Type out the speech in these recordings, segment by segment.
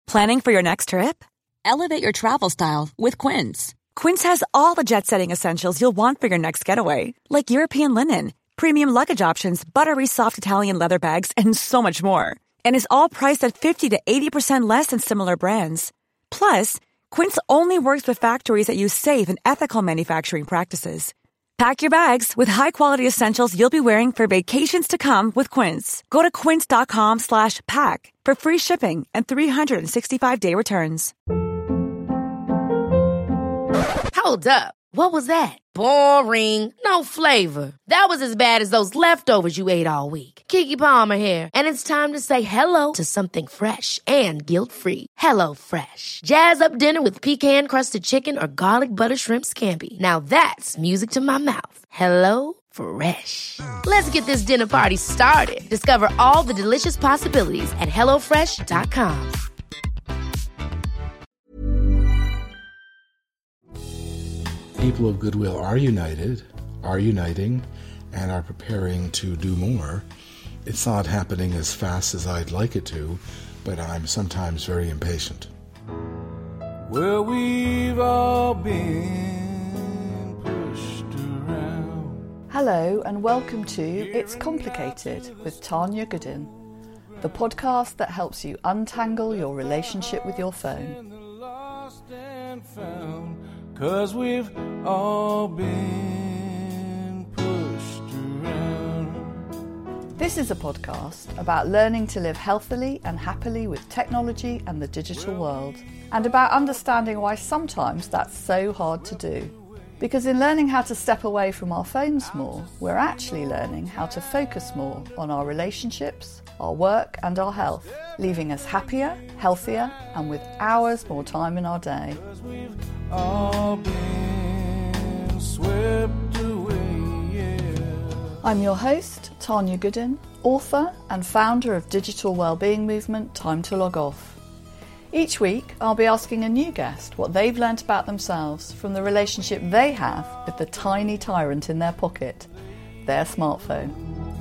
Planning for your next trip? Elevate your travel style with Quince. Quince has all the jet-setting essentials you'll want for your next getaway, like European linen, premium luggage options, buttery soft Italian leather bags, and so much more. And is all priced at 50 to 80% less than similar brands. Plus, Quince only works with factories that use safe and ethical manufacturing practices. Pack your bags with high-quality essentials you'll be wearing for vacations to come with Quince. Go to quince.com/pack for free shipping and 365-day returns. Hold up. What was that? Boring. No flavor. That was as bad as those leftovers you ate all week. Keke Palmer here, and it's time to say hello to something fresh and guilt-free. Hello Fresh. Jazz up dinner with pecan-crusted chicken or garlic butter shrimp scampi. Now that's music to my mouth. Hello Fresh. Let's get this dinner party started. Discover all the delicious possibilities at hellofresh.com. People of goodwill are united, are uniting, and are preparing to do more. It's not happening as fast as I'd like it to, but I'm sometimes very impatient. Well, we've all been pushed around. Hello and welcome to It's Complicated with Tanya Goodin, the podcast that helps you untangle your relationship with your phone. 'Cause we've all been pushed around. This is a podcast about learning to live healthily and happily with technology and the digital world, and about understanding why sometimes that's so hard to do. Because in learning how to step away from our phones more, we're actually learning how to focus more on our relationships, our work and our health, leaving us happier, healthier, and with hours more time in our day. All been swept away, yeah. I'm your host, Tanya Goodin, author and founder of digital wellbeing movement Time to Log Off. Each week, I'll be asking a new guest what they've learnt about themselves from the relationship they have with the tiny tyrant in their pocket, their smartphone.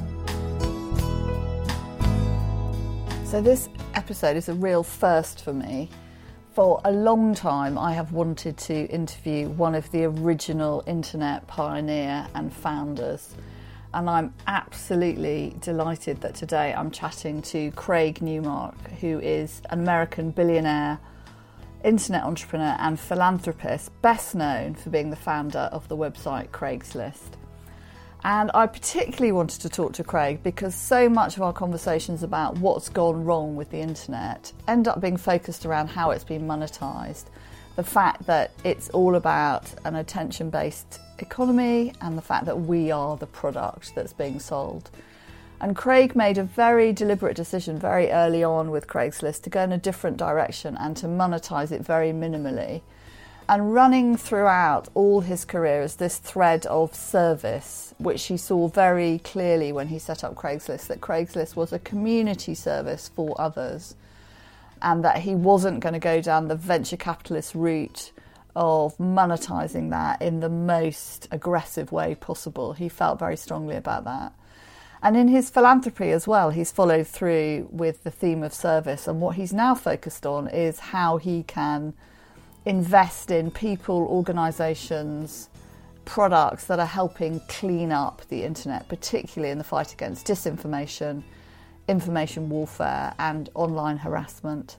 So this episode is a real first for me. For a long time, I have wanted to interview one of the original internet pioneer and founders. And I'm absolutely delighted that today I'm chatting to Craig Newmark, who is an American billionaire, internet entrepreneur and philanthropist, best known for being the founder of the website Craigslist. And I particularly wanted to talk to Craig because so much of our conversations about what's gone wrong with the internet end up being focused around how it's been monetised. The fact that it's all about an attention-based economy and the fact that we are the product that's being sold. And Craig made a very deliberate decision very early on with Craigslist to go in a different direction and to monetise it very minimally. And running throughout all his career is this thread of service, which he saw very clearly when he set up Craigslist, that Craigslist was a community service for others, and that he wasn't going to go down the venture capitalist route of monetising that in the most aggressive way possible. He felt very strongly about that. And in his philanthropy as well, he's followed through with the theme of service, and what he's now focused on is how he can invest in people, organisations, products that are helping clean up the internet, particularly in the fight against disinformation, information warfare and online harassment.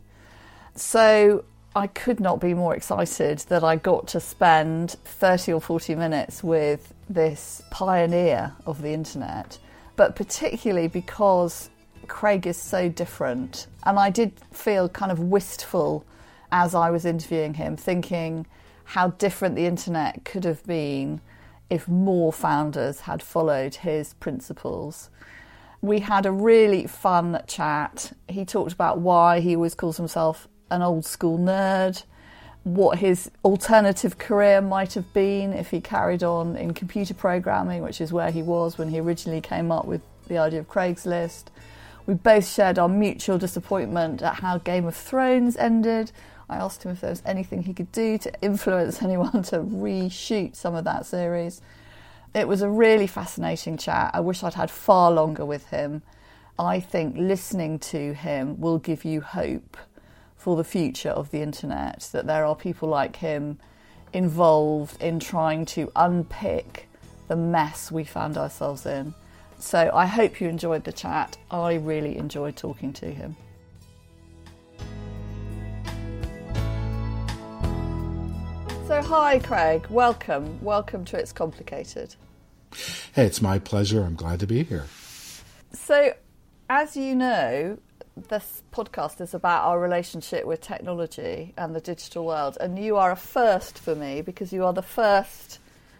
So I could not be more excited that I got to spend 30 or 40 minutes with this pioneer of the internet, but particularly because Craig is so different. And I did feel kind of wistful as I was interviewing him, thinking how different the internet could have been if more founders had followed his principles. We had a really fun chat. He talked about why he always calls himself an old school nerd, what his alternative career might have been if he carried on in computer programming, which is where he was when he originally came up with the idea of Craigslist. We both shared our mutual disappointment at how Game of Thrones ended. I asked him if there was anything he could do to influence anyone to reshoot some of that series. It was a really fascinating chat. I wish I'd had far longer with him. I think listening to him will give you hope for the future of the internet, that there are people like him involved in trying to unpick the mess we found ourselves in. So I hope you enjoyed the chat. I really enjoyed talking to him. So hi Craig, welcome to It's Complicated. Hey, it's my pleasure. I'm glad to be here. So, as you know, this podcast is about our relationship with technology and the digital world, and you are a first for me because you are the first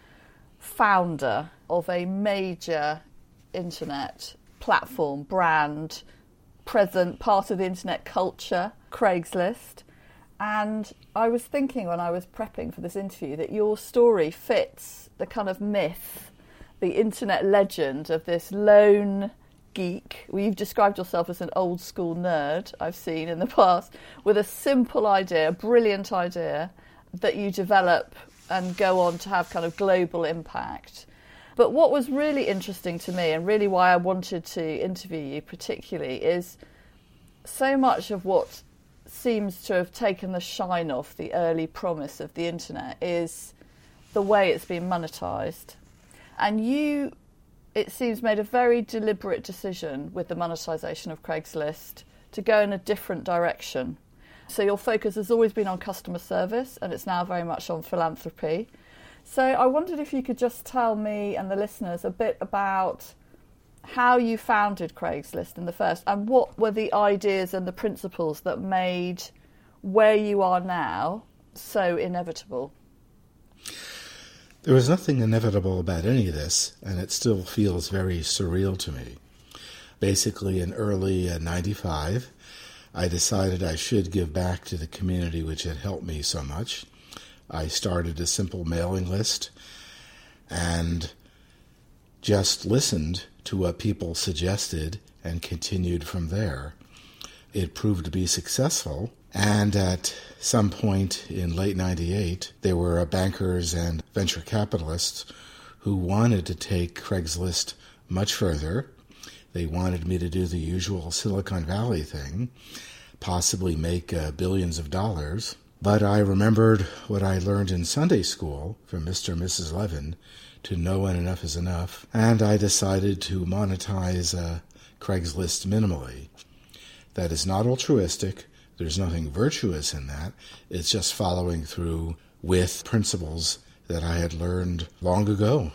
founder of a major internet platform, brand, present part of the internet culture, Craigslist. And I was thinking when I was prepping for this interview that your story fits the kind of myth, the internet legend of this lone geek. Well, you've described yourself as an old school nerd, I've seen in the past, with a simple idea, a brilliant idea that you develop and go on to have kind of global impact. But what was really interesting to me, and really why I wanted to interview you particularly, is so much of what seems to have taken the shine off the early promise of the internet is the way it's been monetized. And you, it seems, made a very deliberate decision with the monetisation of Craigslist to go in a different direction. So your focus has always been on customer service, and it's now very much on philanthropy. So I wondered if you could just tell me and the listeners a bit about how you founded Craigslist in the first, and what were the ideas and the principles that made where you are now so inevitable. There was nothing inevitable about any of this, and it still feels very surreal to me. Basically, in early 95, I decided I should give back to the community which had helped me so much. I started a simple mailing list and just listened to what people suggested and continued from there. It proved to be successful, and at some point in late 98, there were bankers and venture capitalists who wanted to take Craigslist much further. They wanted me to do the usual Silicon Valley thing, possibly make billions of dollars. But I remembered what I learned in Sunday school from Mr. and Mrs. Levin, to know when enough is enough, and I decided to monetize Craigslist minimally. That is not altruistic. There's nothing virtuous in that. It's just following through with principles that I had learned long ago.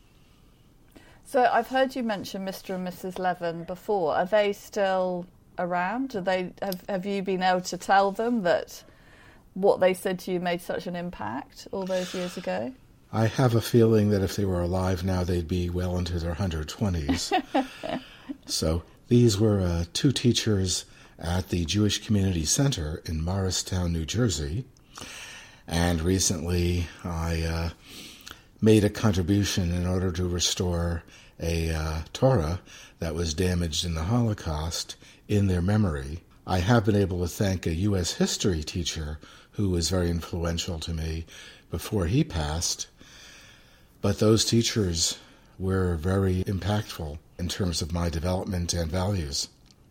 So I've heard you mention Mr. and Mrs. Levin before. Are they still around? Have you been able to tell them that what they said to you made such an impact all those years ago? I have a feeling that if they were alive now, they'd be well into their 120s. So these were two teachers at the Jewish Community Center in Morristown, New Jersey. And recently I made a contribution in order to restore a Torah that was damaged in the Holocaust in their memory. I have been able to thank a U.S. history teacher who was very influential to me before he passed. But those teachers were very impactful in terms of my development and values.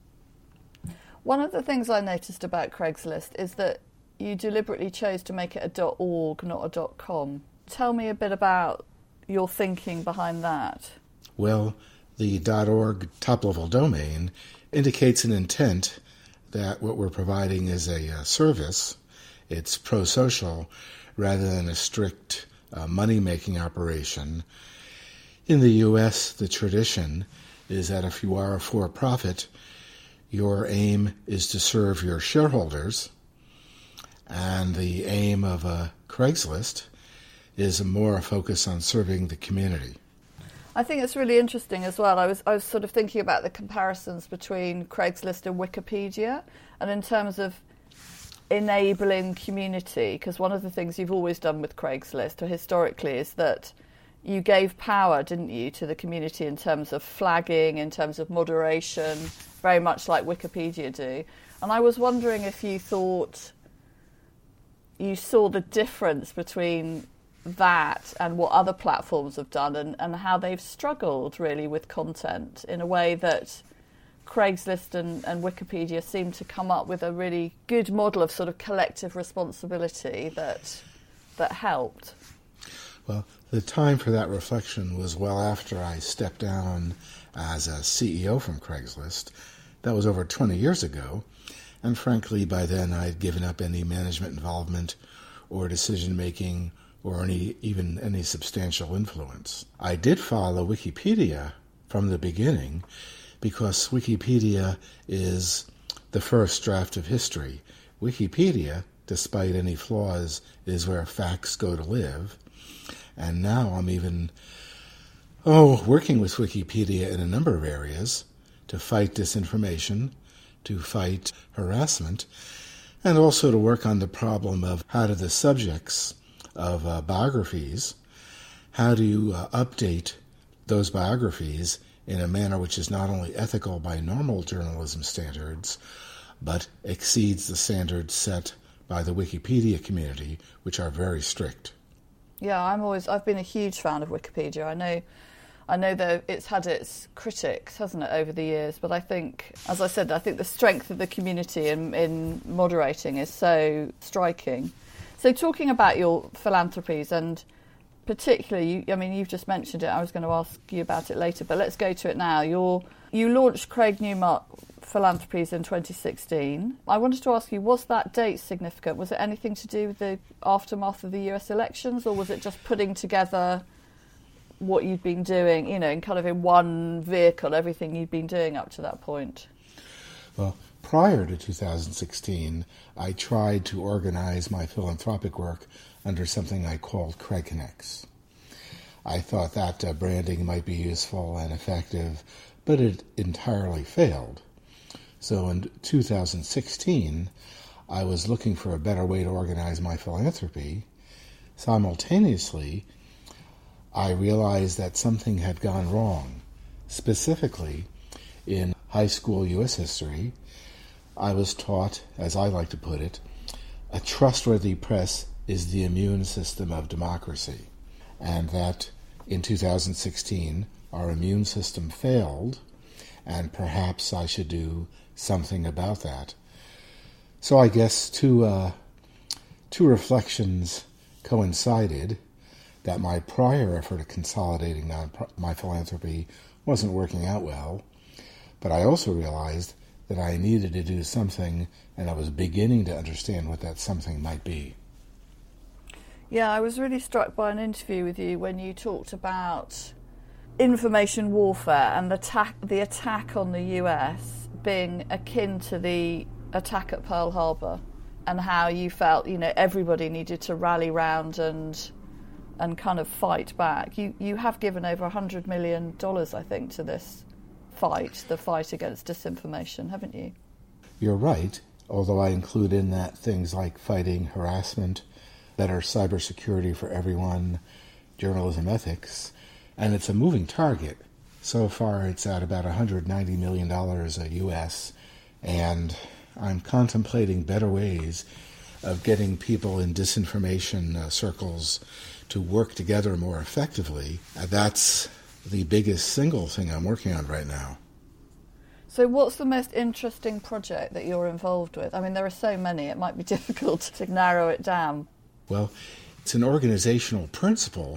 One of the things I noticed about Craigslist is that you deliberately chose to make it a .org, not a .com. Tell me a bit about your thinking behind that. Well, the .org top-level domain indicates an intent that what we're providing is a service. It's pro-social rather than a strict money-making operation. In the U.S., the tradition is that if you are a for-profit, your aim is to serve your shareholders, and the aim of a Craigslist is more a focus on serving the community. I think it's really interesting as well. I was sort of thinking about the comparisons between Craigslist and Wikipedia, and in terms of enabling community, because one of the things you've always done with Craigslist, or historically, is that you gave power, didn't you, to the community in terms of flagging, in terms of moderation, very much like Wikipedia do. And I was wondering if you thought you saw the difference between that and what other platforms have done, and how they've struggled really with content in a way that Craigslist and Wikipedia seem to come up with a really good model of sort of collective responsibility that helped. Well, the time for that reflection was well after I stepped down as a CEO from Craigslist. That was over 20 years ago, and frankly, by then I'd given up any management involvement or decision-making or any substantial influence. I did follow Wikipedia from the beginning because Wikipedia is the first draft of history. Wikipedia, despite any flaws, is where facts go to live. And now I'm even working with Wikipedia in a number of areas to fight disinformation, to fight harassment, and also to work on the problem of how do the subjects of biographies, how do you update those biographies in a manner which is not only ethical by normal journalism standards, but exceeds the standards set by the Wikipedia community, which are very strict. Yeah, I've been a huge fan of Wikipedia. I know that it's had its critics, hasn't it, over the years, but I think, as I said, the strength of the community in moderating is so striking. So talking about your philanthropies, and particularly, you've just mentioned it, I was going to ask you about it later, but let's go to it now. You launched Craig Newmark Philanthropies in 2016. I wanted to ask you, was that date significant? Was it anything to do with the aftermath of the US elections, or was it just putting together what you'd been doing, in kind of in one vehicle, everything you'd been doing up to that point? Well, prior to 2016, I tried to organize my philanthropic work under something I called Craig Connects. I thought that branding might be useful and effective, but it entirely failed. So in 2016, I was looking for a better way to organize my philanthropy. Simultaneously, I realized that something had gone wrong. Specifically, in high school U.S. history, I was taught, as I like to put it, a trustworthy press is the immune system of democracy, and that in 2016 our immune system failed, and perhaps I should do something about that. So I guess two reflections coincided, that my prior effort at consolidating my philanthropy wasn't working out well, but I also realized that I needed to do something, and I was beginning to understand what that something might be. Yeah, I was really struck by an interview with you when you talked about information warfare and the attack on the US being akin to the attack at Pearl Harbor, and how you felt, everybody needed to rally round and kind of fight back. You have given over $100 million, I think, to this fight, the fight against disinformation, haven't you? You're right, although I include in that things like fighting harassment, better cybersecurity for everyone, journalism ethics, and it's a moving target. So far it's at about $190 million US, and I'm contemplating better ways of getting people in disinformation circles to work together more effectively. That's the biggest single thing I'm working on right now. So what's the most interesting project that you're involved with? There are so many, it might be difficult to narrow it down. Well, it's an organizational principle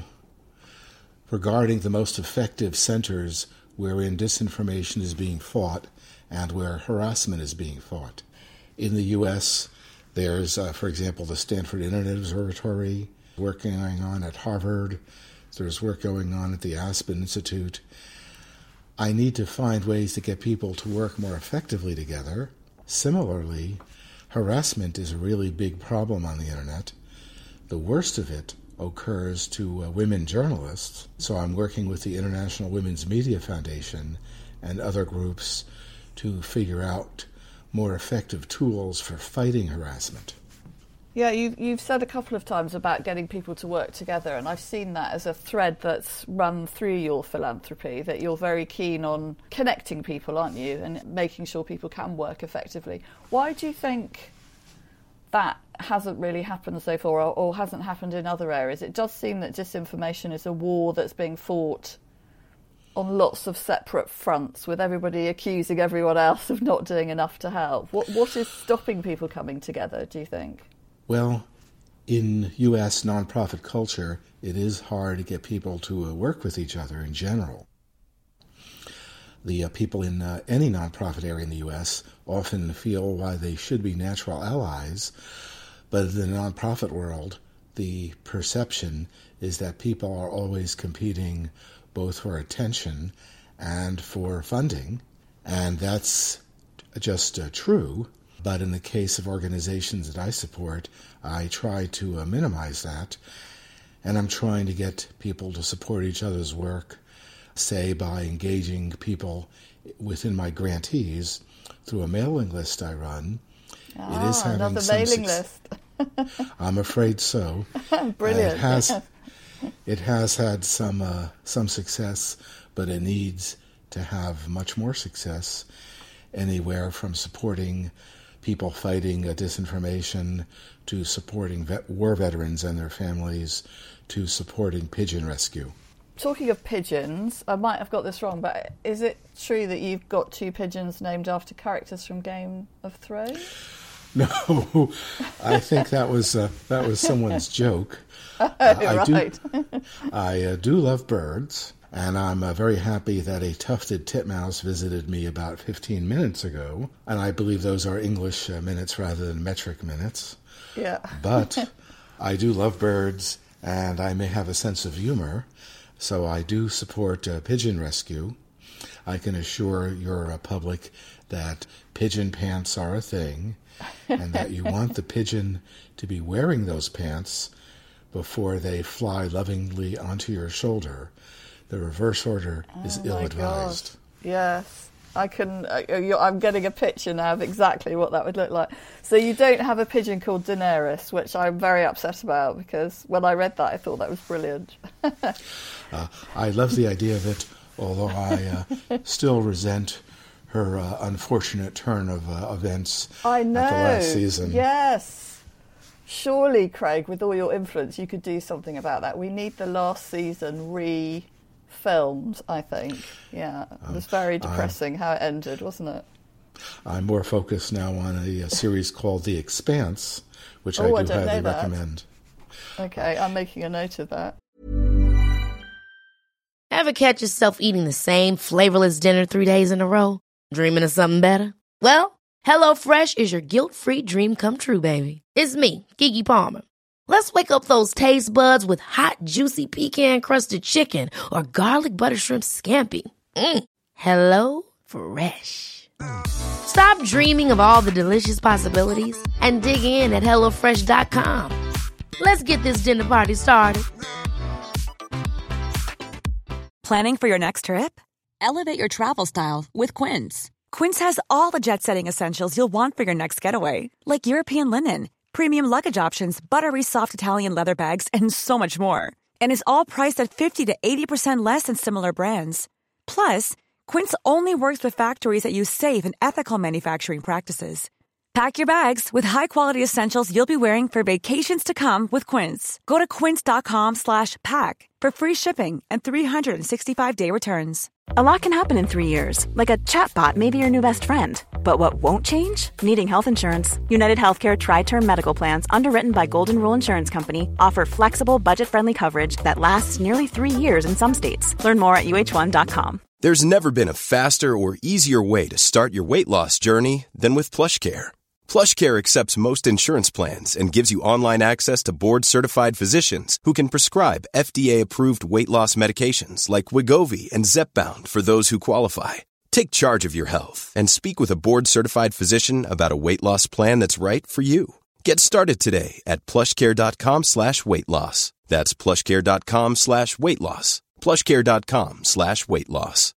regarding the most effective centers wherein disinformation is being fought and where harassment is being fought. In the U.S., there's, for example, the Stanford Internet Observatory, work going on at Harvard. There's work going on at the Aspen Institute. I need to find ways to get people to work more effectively together. Similarly, harassment is a really big problem on the Internet. The worst of it occurs to women journalists, so I'm working with the International Women's Media Foundation and other groups to figure out more effective tools for fighting harassment. Yeah, you've said a couple of times about getting people to work together, and I've seen that as a thread that's run through your philanthropy, that you're very keen on connecting people, aren't you, and making sure people can work effectively. Why do you think that hasn't really happened so far, or hasn't happened in other areas? It does seem that disinformation is a war that's being fought on lots of separate fronts, with everybody accusing everyone else of not doing enough to help. What is stopping people coming together, do you think? Well, in U.S. nonprofit culture, it is hard to get people to work with each other in general. The people in any nonprofit area in the U.S. often feel why they should be natural allies, but in the nonprofit world, the perception is that people are always competing both for attention and for funding, and that's just true. But in the case of organizations that I support, I try to minimize that, and I'm trying to get people to support each other's work, say by engaging people within my grantees through a mailing list I run. It is having another mailing list. I'm afraid so. Brilliant. It has had some success, but it needs to have much more success, anywhere from supporting people fighting disinformation to supporting war veterans and their families to supporting pigeon rescue. Talking of pigeons, I might have got this wrong, but is it true that you've got 2 pigeons named after characters from Game of Thrones? No, I think that was someone's joke. Right. I do love birds, and I'm very happy that a tufted titmouse visited me about 15 minutes ago, and I believe those are English minutes rather than metric minutes. Yeah. But I do love birds, and I may have a sense of humor, so I do support pigeon rescue. I can assure your public that pigeon pants are a thing, and that you want the pigeon to be wearing those pants before they fly lovingly onto your shoulder. The reverse order is ill-advised. Yes, I'm getting a picture now of exactly what that would look like. So you don't have a pigeon called Daenerys, which I'm very upset about, because when I read that, I thought that was brilliant. I love the idea of it, although I still resent her unfortunate turn of events I know. At the last season. Yes. Surely, Craig, with all your influence, you could do something about that. We need the last season re-filmed, I think. Yeah, it was very depressing how it ended, wasn't it? I'm more focused now on a series called The Expanse, which I do highly recommend. Okay, I'm making a note of that. Ever catch yourself eating the same flavorless dinner 3 days in a row? Dreaming of something better? Well, HelloFresh is your guilt-free dream come true, baby. It's me, Keke Palmer. Let's wake up those taste buds with hot, juicy pecan-crusted chicken or garlic butter shrimp scampi. Hello Fresh. Stop dreaming of all the delicious possibilities and dig in at HelloFresh.com. Let's get this dinner party started. Planning for your next trip? Elevate your travel style with Quince. Quince has all the jet-setting essentials you'll want for your next getaway, like European linen, premium luggage options, buttery soft Italian leather bags, and so much more. And is all priced at 50 to 80% less than similar brands. Plus, Quince only works with factories that use safe and ethical manufacturing practices. Pack your bags with high-quality essentials you'll be wearing for vacations to come with Quince. Go to quince.com/pack for free shipping and 365-day returns. A lot can happen in 3 years, like a chatbot may be your new best friend. But what won't change? Needing health insurance. United Healthcare Tri-Term Medical Plans, underwritten by Golden Rule Insurance Company, offer flexible, budget-friendly coverage that lasts nearly 3 years in some states. Learn more at UH1.com. There's never been a faster or easier way to start your weight loss journey than with PlushCare. PlushCare accepts most insurance plans and gives you online access to board-certified physicians who can prescribe FDA-approved weight loss medications like Wegovy and Zepbound for those who qualify. Take charge of your health and speak with a board-certified physician about a weight loss plan that's right for you. Get started today at plushcare.com/weight loss. That's plushcare.com/weight loss. plushcare.com/weight loss.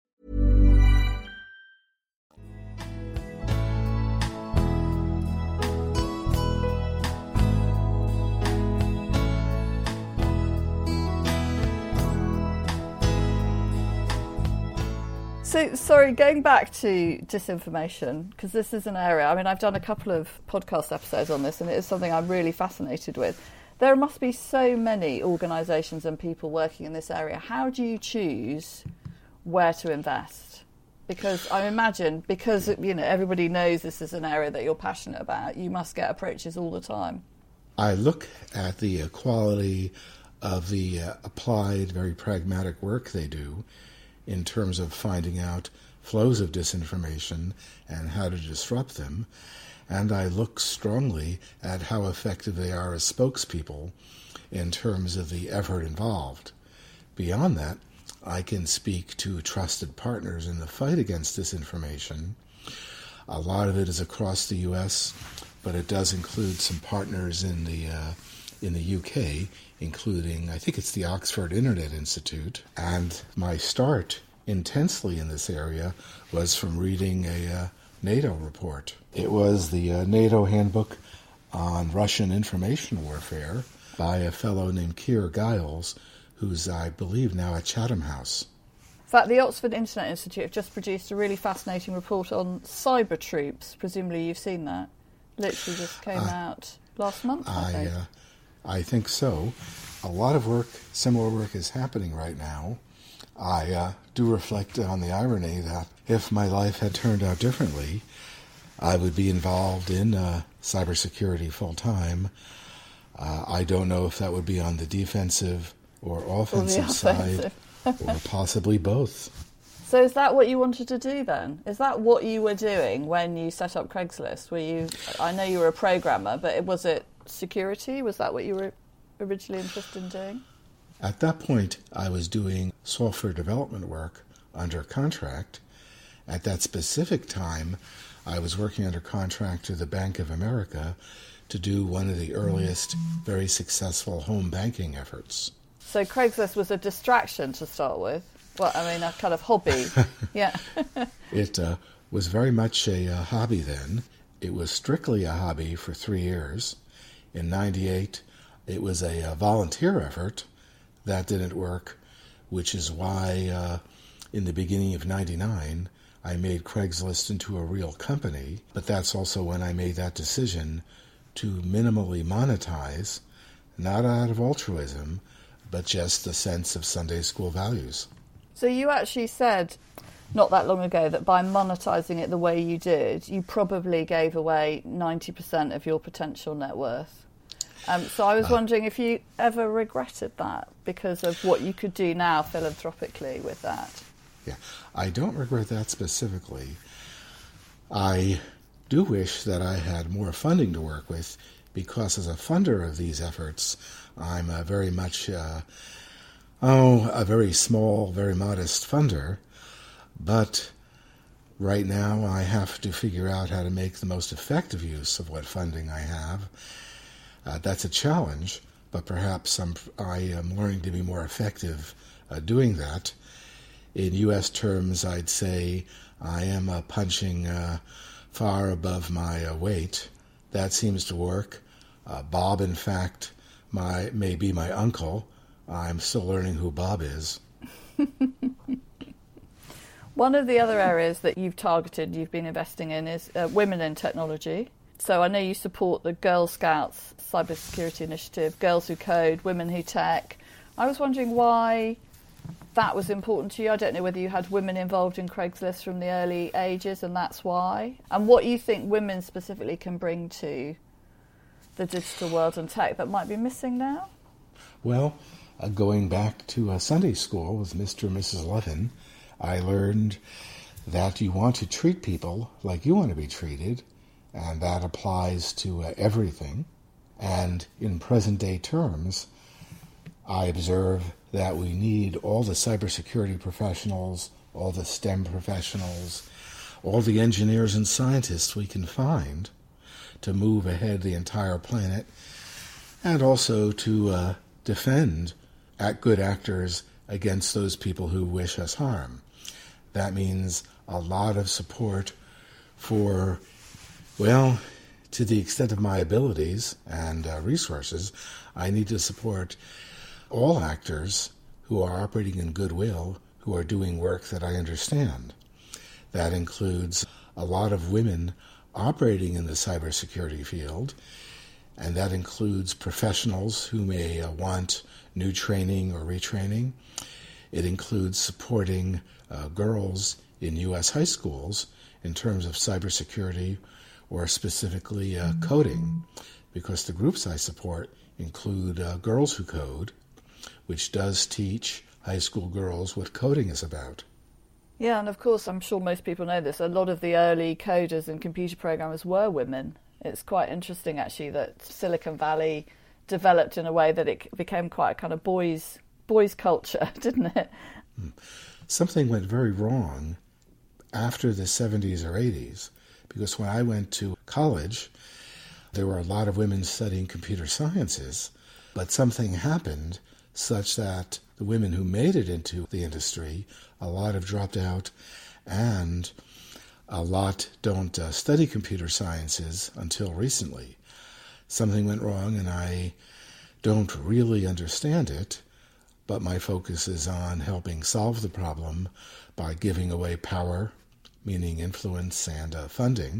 So, sorry, going back to disinformation, because this is an area, I mean, I've done a couple of podcast episodes on this, and it is something I'm really fascinated with. There must be so many organisations and people working in this area. How do you choose where to invest? Because I imagine, because everybody knows this is an area that you're passionate about, you must get approaches all the time. I look at the quality of the applied, very pragmatic work they do in terms of finding out flows of disinformation and how to disrupt them. And I look strongly at how effective they are as spokespeople in terms of the effort involved. Beyond that, I can speak to trusted partners in the fight against disinformation. A lot of it is across the U.S., but it does include some partners in the UK, including, I think it's the Oxford Internet Institute. And my start intensely in this area was from reading a NATO report. It was the NATO Handbook on Russian Information Warfare by a fellow named Keir Giles, who's, I believe, now at Chatham House. In fact, the Oxford Internet Institute have just produced a really fascinating report on cyber troops. Presumably you've seen that. Literally just came out last month, I think. I think so. A lot of work, similar work, is happening right now. I do reflect on the irony that if my life had turned out differently, I would be involved in cybersecurity full-time. I don't know if that would be on the defensive or offensive side, or possibly both. So is that what you wanted to do then? Is that what you were doing when you set up Craigslist? I know you were a programmer, but was it security? Was that what you were originally interested in doing? At that point, I was doing software development work under contract. At that specific time, I was working under contract to the Bank of America to do one of the earliest, very successful home banking efforts. So Craigslist was a distraction to start with? Well, I mean, a kind of hobby. Yeah. It was very much a hobby then. It was strictly a hobby for 3 years. In '98, it was a volunteer effort. That didn't work, which is why in the beginning of '99, I made Craigslist into a real company. But that's also when I made that decision to minimally monetize, not out of altruism, but just a sense of Sunday school values. So you actually said not that long ago that by monetizing it the way you did, you probably gave away 90% of your potential net worth. So I was wondering if you ever regretted that because of what you could do now philanthropically with that. Yeah, I don't regret that specifically. I do wish that I had more funding to work with because as a funder of these efforts, I'm very much a very small, very modest funder. But right now I have to figure out how to make the most effective use of what funding I have. That's a challenge, but perhaps I am learning to be more effective doing that. In U.S. terms, I'd say I am punching far above my weight. That seems to work. Bob, in fact, may be my uncle. I'm still learning who Bob is. One of the other areas that you've been investing in is women in technology. So I know you support the Girl Scouts cybersecurity initiative, Girls Who Code, Women Who Tech. I was wondering why that was important to you. I don't know whether you had women involved in Craigslist from the early ages and that's why. And what you think women specifically can bring to the digital world and tech that might be missing now? Well, going back to Sunday school with Mr. and Mrs. Levin, I learned that you want to treat people like you want to be treated, and that applies to everything. And in present-day terms, I observe that we need all the cybersecurity professionals, all the STEM professionals, all the engineers and scientists we can find to move ahead the entire planet, and also to defend good actors against those people who wish us harm. That means a lot of support for, well, to the extent of my abilities and resources, I need to support all actors who are operating in goodwill, who are doing work that I understand. That includes a lot of women operating in the cybersecurity field, and that includes professionals who may want new training or retraining. It includes supporting girls in U.S. high schools in terms of cybersecurity or specifically coding, because the groups I support include Girls Who Code, which does teach high school girls what coding is about. Yeah, and of course, I'm sure most people know this, a lot of the early coders and computer programmers were women. It's quite interesting, actually, that Silicon Valley developed in a way that it became quite a kind of boys culture, didn't it? Something went very wrong after the 70s or 80s, because when I went to college, there were a lot of women studying computer sciences, but something happened such that the women who made it into the industry, a lot have dropped out, and a lot don't study computer sciences until recently. Something went wrong, and I don't really understand it, but my focus is on helping solve the problem by giving away power, meaning influence and funding,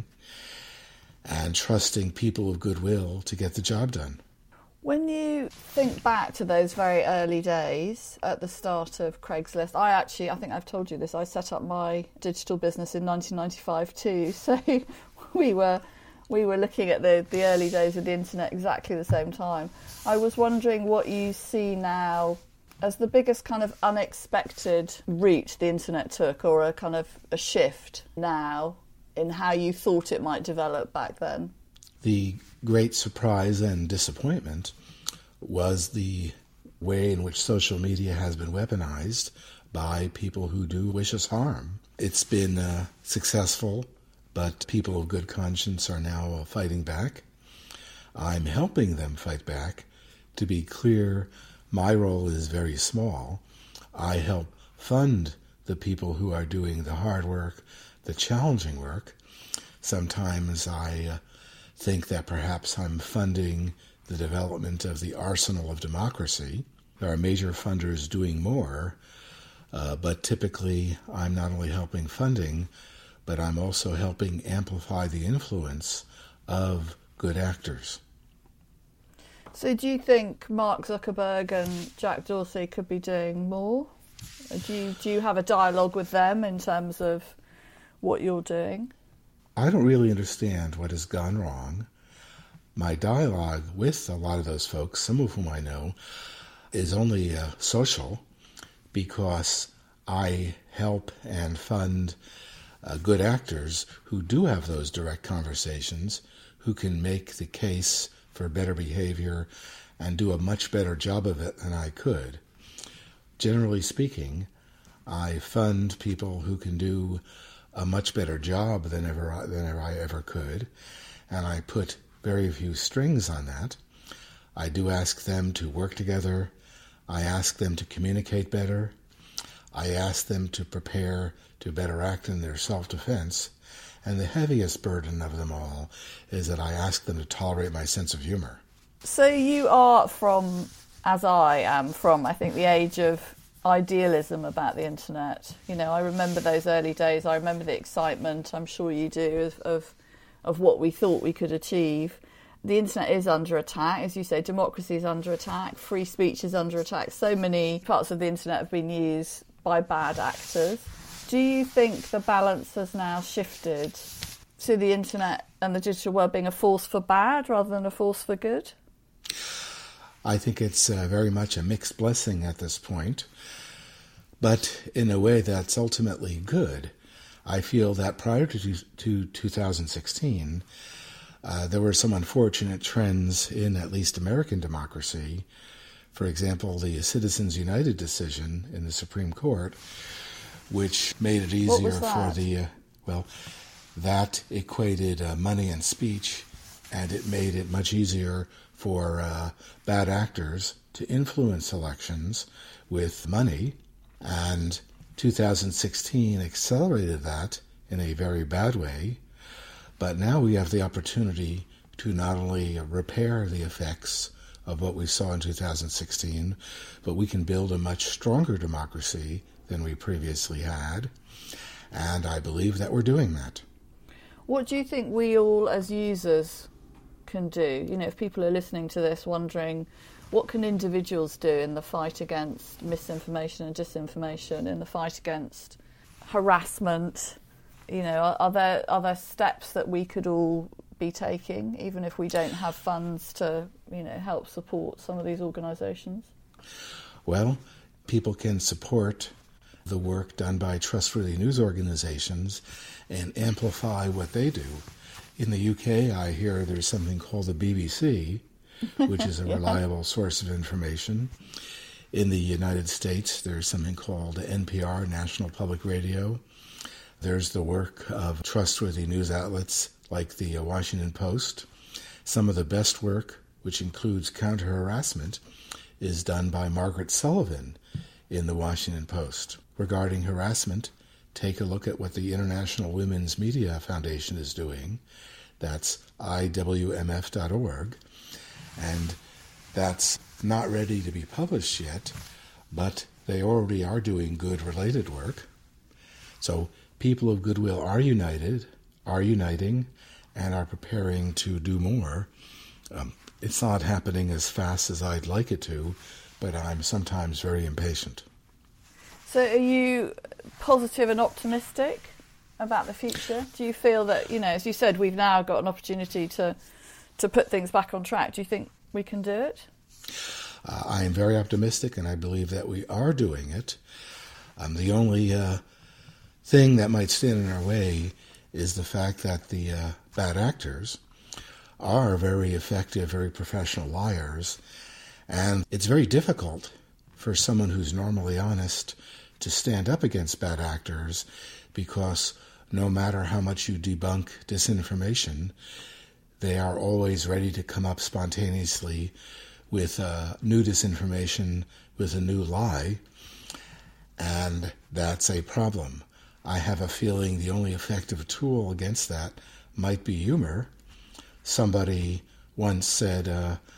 and trusting people of goodwill to get the job done. When you think back to those very early days at the start of Craigslist, I think I've told you this, I set up my digital business in 1995 too, so we were looking at the early days of the internet exactly the same time. I was wondering what you see now as the biggest kind of unexpected route the internet took, or a kind of a shift now in how you thought it might develop back then. The great surprise and disappointment was the way in which social media has been weaponized by people who do wish us harm. It's been successful, but people of good conscience are now fighting back. I'm helping them fight back. To be clear, my role is very small. I help fund the people who are doing the hard work, the challenging work. Sometimes I think that perhaps I'm funding the development of the arsenal of democracy. There are major funders doing more, but typically I'm not only helping funding, but I'm also helping amplify the influence of good actors. So do you think Mark Zuckerberg and Jack Dorsey could be doing more? Do you have a dialogue with them in terms of what you're doing? I don't really understand what has gone wrong. My dialogue with a lot of those folks, some of whom I know, is only social, because I help and fund good actors who do have those direct conversations, who can make the case for better behavior and do a much better job of it than I could. Generally speaking, I fund people who can do a much better job than I ever could, and I put very few strings on that. I do ask them to work together. I ask them to communicate better. I ask them to prepare to better act in their self-defense. And the heaviest burden of them all is that I ask them to tolerate my sense of humor. So you are from, as I am from, I think, the age of idealism about the internet. You know, I remember those early days. I remember the excitement, I'm sure you do, of what we thought we could achieve. The internet is under attack. As you say, democracy is under attack. Free speech is under attack. So many parts of the internet have been used by bad actors. Do you think the balance has now shifted to the internet and the digital world being a force for bad rather than a force for good? I think it's very much a mixed blessing at this point, but in a way that's ultimately good. I feel that prior to 2016, there were some unfortunate trends in at least American democracy. For example, the Citizens United decision in the Supreme Court, which made it easier for the, that equated money and speech, and it made it much easier for bad actors to influence elections with money, and 2016 accelerated that in a very bad way. But now we have the opportunity to not only repair the effects of what we saw in 2016, but we can build a much stronger democracy than we previously had, and I believe that we're doing that. What do you think we all as users can do. You know, if people are listening to this wondering, what can individuals do in the fight against misinformation and disinformation, in the fight against harassment? You know, are there steps that we could all be taking, even if we don't have funds to, you know, help support some of these organisations? Well, people can support the work done by trustworthy news organisations and amplify what they do. In the UK, I hear there's something called the BBC, which is a reliable source of information. In the United States, there's something called NPR, National Public Radio. There's the work of trustworthy news outlets like the Washington Post. Some of the best work, which includes counter-harassment, is done by Margaret Sullivan in the Washington Post. Regarding harassment, take a look at what the International Women's Media Foundation is doing. That's IWMF.org. And that's not ready to be published yet, but they already are doing good related work. So people of goodwill are uniting, and are preparing to do more. It's not happening as fast as I'd like it to, but I'm sometimes very impatient. So are you positive and optimistic about the future? Do you feel that, you know, as you said, we've now got an opportunity to put things back on track? Do you think we can do it? I am very optimistic, and I believe that we are doing it. The only thing that might stand in our way is the fact that the bad actors are very effective, very professional liars, and it's very difficult for someone who's normally honest to stand up against bad actors, because no matter how much you debunk disinformation, they are always ready to come up spontaneously with new disinformation, with a new lie, and that's a problem. I have a feeling the only effective tool against that might be humor. Somebody once said,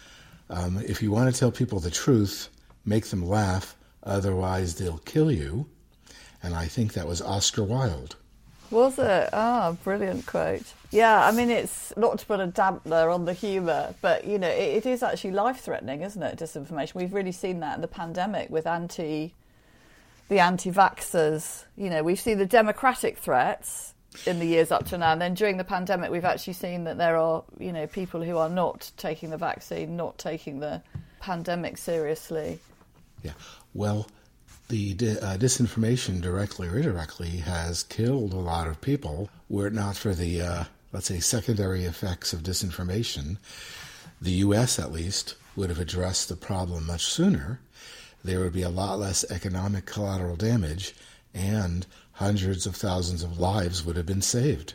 if you want to tell people the truth, make them laugh, otherwise they'll kill you. And I think that was Oscar Wilde. Was it? Brilliant quote. Yeah, I mean, it's not to put a dampener on the humour, but, you know, it is actually life-threatening, isn't it, disinformation? We've really seen that in the pandemic with the anti-vaxxers. You know, we've seen the democratic threats in the years up to now, and then during the pandemic we've actually seen that there are, you know, people who are not taking the vaccine, not taking the pandemic seriously. Yeah, well, the disinformation, directly or indirectly, has killed a lot of people. Were it not for the, let's say, secondary effects of disinformation, the U.S., at least, would have addressed the problem much sooner. There would be a lot less economic collateral damage, and hundreds of thousands of lives would have been saved.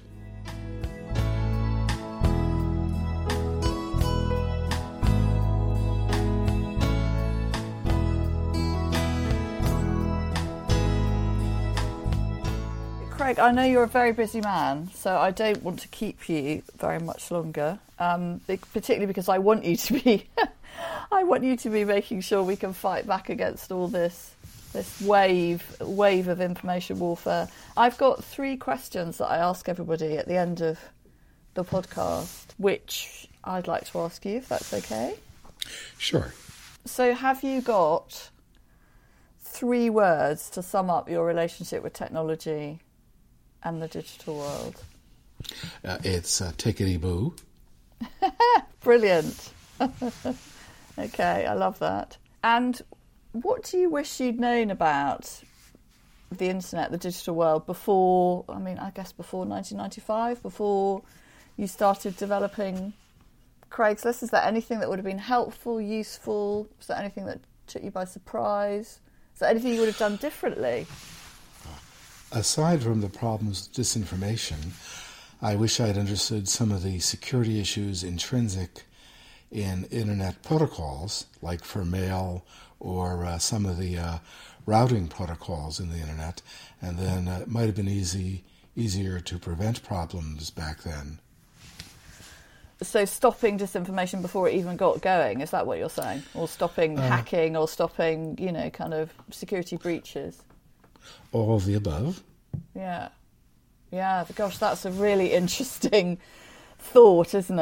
Craig, I know you're a very busy man, so I don't want to keep you very much longer, particularly because I want you to be I want you to be making sure we can fight back against all this wave of information warfare. I've got 3 questions that I ask everybody at the end of the podcast, which I'd like to ask you, if that's okay. Sure. So have you got 3 words to sum up your relationship with technology and the digital world? It's tickety-boo. Brilliant. Okay, I love that. And what do you wish you'd known about the internet, the digital world, before 1995, before you started developing Craigslist? Is there anything that would have been helpful, useful? Is there anything that took you by surprise? Is there anything you would have done differently? Aside from the problems with disinformation, I wish I'd understood some of the security issues intrinsic in internet protocols, like for mail or some of the routing protocols in the internet, and then it might have been easier to prevent problems back then. So stopping disinformation before it even got going, is that what you're saying? Or stopping hacking, or stopping, kind of security breaches? All of the above. Yeah. Yeah, gosh, that's a really interesting thought, isn't it?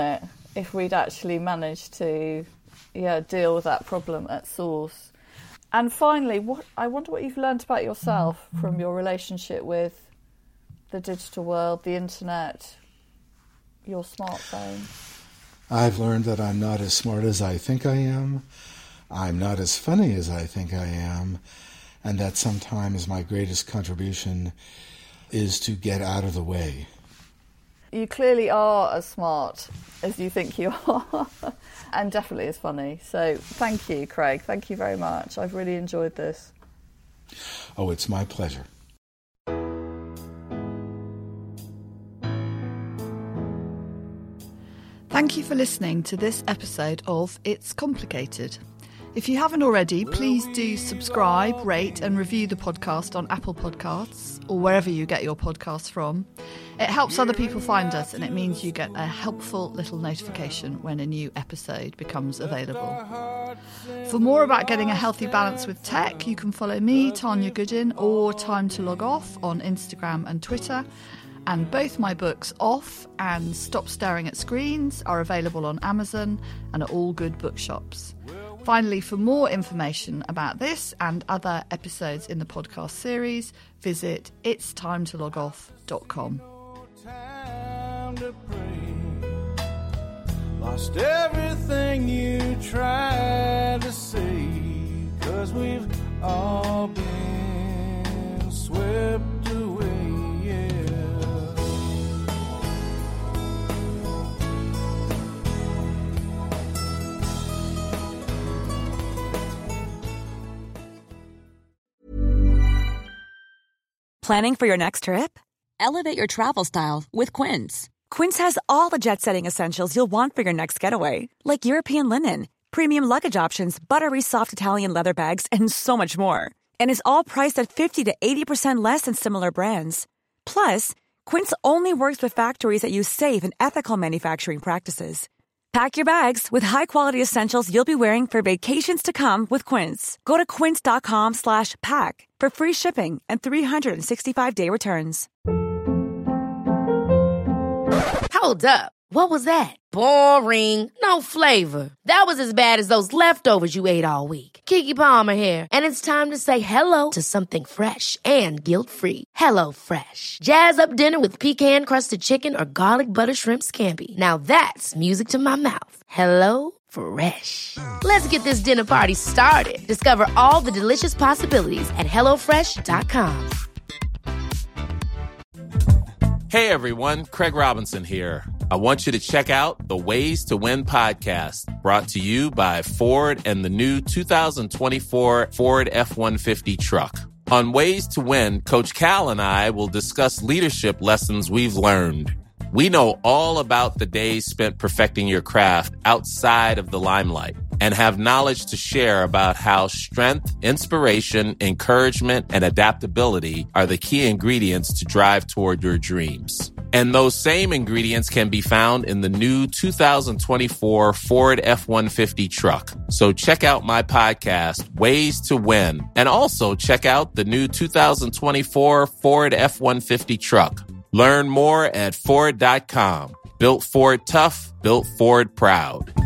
if we'd actually managed to deal with that problem at source. And finally, I wonder what you've learned about yourself from your relationship with the digital world, the internet, your smartphone. I've learned that I'm not as smart as I think I am. I'm not as funny as I think I am. And that sometimes my greatest contribution is to get out of the way. You clearly are as smart as you think you are, and definitely as funny. So thank you, Craig. Thank you very much. I've really enjoyed this. Oh, it's my pleasure. Thank you for listening to this episode of It's Complicated. If you haven't already, please do subscribe, rate and review the podcast on Apple Podcasts or wherever you get your podcasts from. It helps other people find us, and it means you get a helpful little notification when a new episode becomes available. For more about getting a healthy balance with tech, you can follow me, Tanya Goodin, or Time to Log Off on Instagram and Twitter. And both my books, Off and Stop Staring at Screens, are available on Amazon and at all good bookshops. Finally, for more information about this and other episodes in the podcast series, visit itstimetologoff.com. Time to pray. Lost everything you tried to say, 'cause we've all been swept away. Planning for your next trip? Elevate your travel style with Quince. Quince has all the jet-setting essentials you'll want for your next getaway, like European linen, premium luggage options, buttery soft Italian leather bags, and so much more. And is all priced at 50 to 80% less than similar brands. Plus, Quince only works with factories that use safe and ethical manufacturing practices. Pack your bags with high-quality essentials you'll be wearing for vacations to come with Quince. Go to quince.com/pack for free shipping and 365-day returns. Hold up. What was that? Boring. No flavor. That was as bad as those leftovers you ate all week. Keke Palmer here, and it's time to say hello to something fresh and guilt-free. Hello Fresh. Jazz up dinner with pecan-crusted chicken or garlic butter shrimp scampi. Now that's music to my mouth. Hello Fresh. Let's get this dinner party started. Discover all the delicious possibilities at HelloFresh.com. Hey everyone, Craig Robinson here. I want you to check out the Ways to Win podcast, brought to you by Ford and the new 2024 Ford F-150 truck. On Ways to Win, Coach Cal and I will discuss leadership lessons we've learned. We know all about the days spent perfecting your craft outside of the limelight and have knowledge to share about how strength, inspiration, encouragement, and adaptability are the key ingredients to drive toward your dreams. And those same ingredients can be found in the new 2024 Ford F-150 truck. So check out my podcast, Ways to Win, and also check out the new 2024 Ford F-150 truck. Learn more at Ford.com. Built Ford tough, built Ford proud.